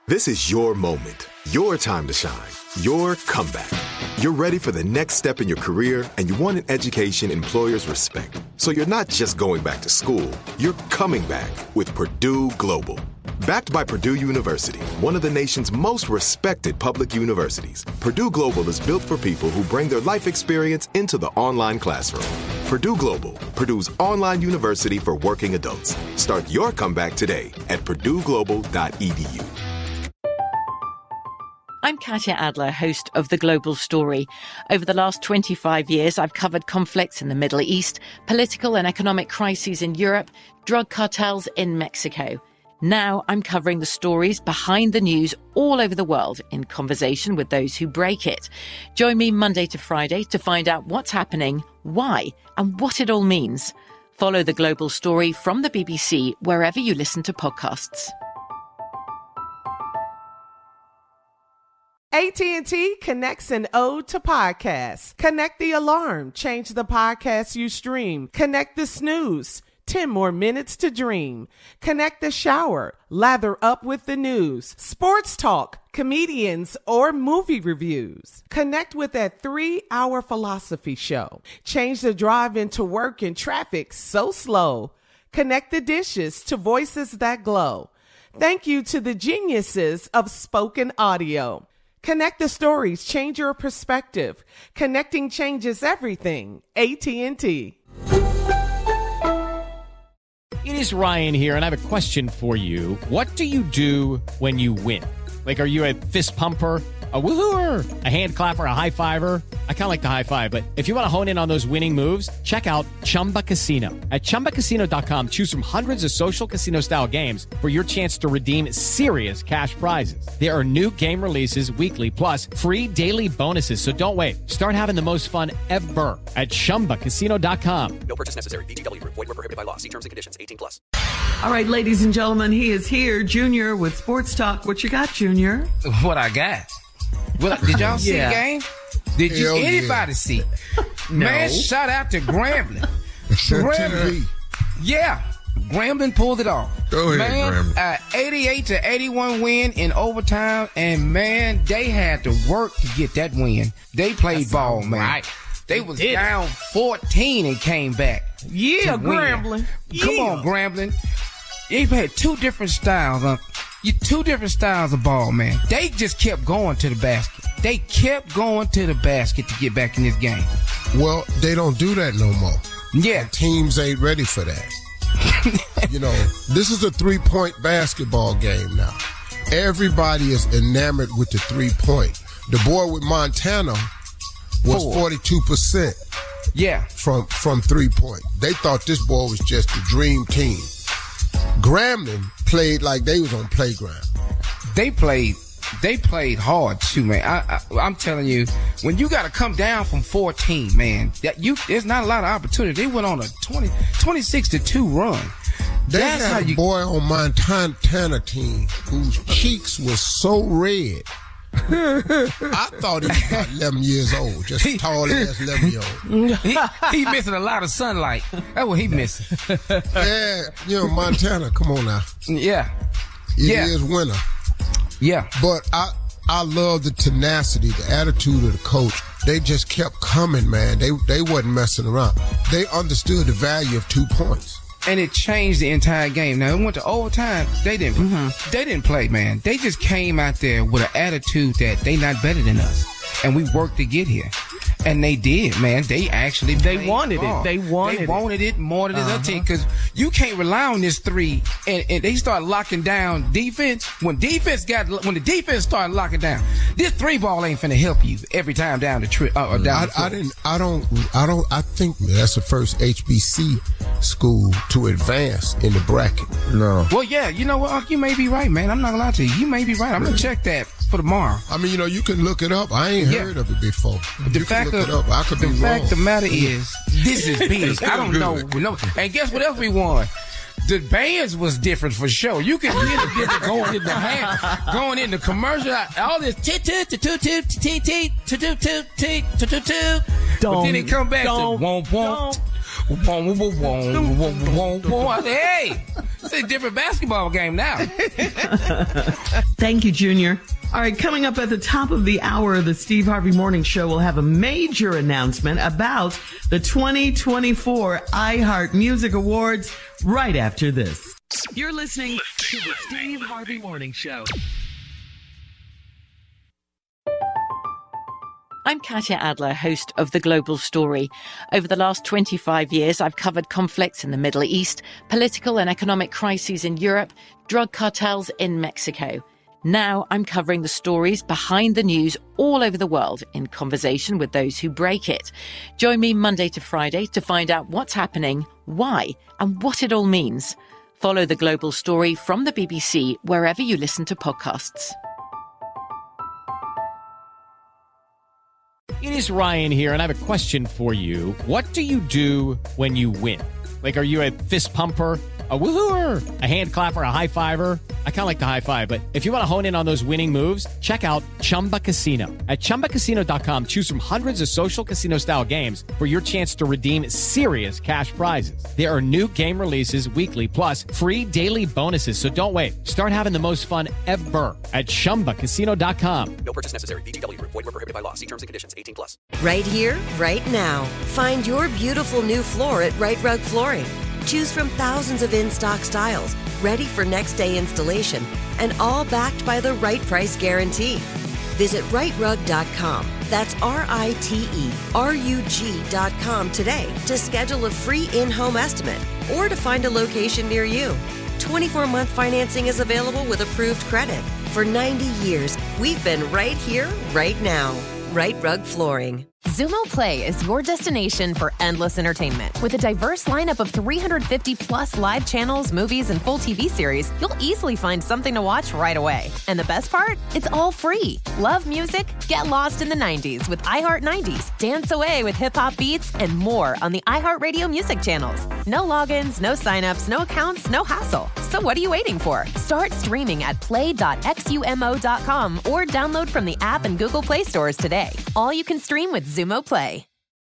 This is your moment, your time to shine, your comeback. You're ready for the next step in your career, and you want an education employers respect. So you're not just going back to school, you're coming back with Purdue Global. Backed by Purdue University, one of the nation's most respected public universities, Purdue Global is built for people who bring their life experience into the online classroom. Purdue Global, Purdue's online university for working adults. Start your comeback today at purdueglobal.edu. I'm Katya Adler, host of The Global Story. Over the last 25 years, I've covered conflicts in the Middle East, political and economic crises in Europe, drug cartels in Mexico. Now I'm covering the stories behind the news all over the world in conversation with those who break it. Join me Monday to Friday to find out what's happening, why, and what it all means. Follow The Global Story from the BBC wherever you listen to podcasts. AT&T connects an ode to podcasts. Connect the alarm. Change the podcast you stream. Connect the snooze. 10 more minutes to dream. Connect the shower. Lather up with the news. Sports talk, comedians, or movie reviews. Connect with that 3-hour philosophy show. Change the drive into work in traffic so slow. Connect the dishes to voices that glow. Thank you to the geniuses of spoken audio. Connect the stories, change your perspective. Connecting changes everything. AT&T. It is Ryan here, and I have a question for you. What do you do when you win? Like, are you a fist pumper, a woohooer, a hand clapper, a high fiver? I kind of like the high five, but if you want to hone in on those winning moves, check out Chumba Casino. At ChumbaCasino.com, choose from hundreds of social casino-style games for your chance to redeem serious cash prizes. There are new game releases weekly, plus free daily bonuses. So don't wait. Start having the most fun ever at ChumbaCasino.com. No purchase necessary. VGW. Void where prohibited by law. See terms and conditions. 18+. All right, ladies and gentlemen, he is here, Junior, with Sports Talk. What you got, Junior? What I got? Well, did y'all see the game? Did you anybody see? No. Man, shout out to Grambling. Grambling. Yeah, Grambling pulled it off. Go ahead, man, Grambling. 88-81 win in overtime, and man, they had to work to get that win. They played ball, man. Right. They was down 14 and came back. Yeah, Grambling. Come on, Grambling. They've had two different styles. Two different styles of ball, man. They just kept going to the basket. They kept going to the basket to get back in this game. Well, they don't do that no more. Yeah. The teams ain't ready for that. You know, this is a 3-point basketball game now. Everybody is enamored with the 3-point. The boy with Montana was 42%. Yeah. From 3-point. They thought this boy was just the dream team. Grambling played like they was on playground. They played hard too, man. I'm telling you, when you got to come down from 14, man, there's not a lot of opportunity. They went on a 26-2 run. That's had a boy on Montana team whose cheeks was so red. I thought he was about 11 years old, just a tall ass 11-year-old. He missing a lot of sunlight. That's what he missing. Yeah, you know, Montana, come on now. Yeah. It is winter. Yeah. But I love the tenacity, the attitude of the coach. They just kept coming, man. They wasn't messing around. They understood the value of 2 points. And it changed the entire game. Now, it went to overtime. They didn't play, man. They just came out there with an attitude that they not better than us. And we worked to get here. And they did, man. They wanted it. They wanted it more than this other team, because you can't rely on this 3. And they start locking down defense. When the defense started locking down, this 3 ball ain't finna help you every time down the trip or down. I think that's the first HBC school to advance in the bracket. No. Well, yeah, you know what? You may be right, man. I'm not gonna lie to you. You may be right. I'm gonna check that for tomorrow. I mean, you know, you can look it up. I ain't heard of it before. The fact of the matter is, this is big. I don't know. And guess what else we won? The bands was different for sure. You can hear the difference going in the commercial. All this but then it come back to womp womp. I said, hey, It's a different basketball game now. Thank you, Junior. All right, coming up at the top of the hour, the Steve Harvey Morning Show will have a major announcement about the 2024 iHeart Music Awards right after this. You're listening to the Steve Harvey Morning Show. I'm Katya Adler, host of The Global Story. Over the last 25 years, I've covered conflicts in the Middle East, political and economic crises in Europe, drug cartels in Mexico. Now I'm covering the stories behind the news all over the world in conversation with those who break it. Join me Monday to Friday to find out what's happening, why, and what it all means. Follow The Global Story from the BBC wherever you listen to podcasts. It is Ryan here, and I have a question for you. What do you do when you win? Like, are you a fist pumper, a woohooer, a hand clapper, a high fiver? I kind of like the high five, but if you want to hone in on those winning moves, check out Chumba Casino. At ChumbaCasino.com, choose from hundreds of social casino-style games for your chance to redeem serious cash prizes. There are new game releases weekly, plus free daily bonuses. So don't wait. Start having the most fun ever at ChumbaCasino.com. No purchase necessary. VGW Group. Void where prohibited by law. See terms and conditions. 18+. Right here, right now. Find your beautiful new floor at Right Rug Flooring. Choose from thousands of in-stock styles, ready for next day installation, and all backed by the right price guarantee. Visit rightrug.com. That's RITERUG.com today to schedule a free in-home estimate or to find a location near you. 24-month financing is available with approved credit. For 90 years, we've been right here, right now. Right Rug Flooring. Xumo Play is your destination for endless entertainment. With a diverse lineup of 350 plus live channels, movies, and full TV series, you'll easily find something to watch right away. And the best part? It's all free. Love music? Get lost in the 90s with iHeart 90s, dance away with hip-hop beats, and more on the iHeartRadio music channels. No logins, no signups, no accounts, no hassle. So what are you waiting for? Start streaming at play.xumo.com or download from the app and Google Play stores today. All you can stream with Xumo Play.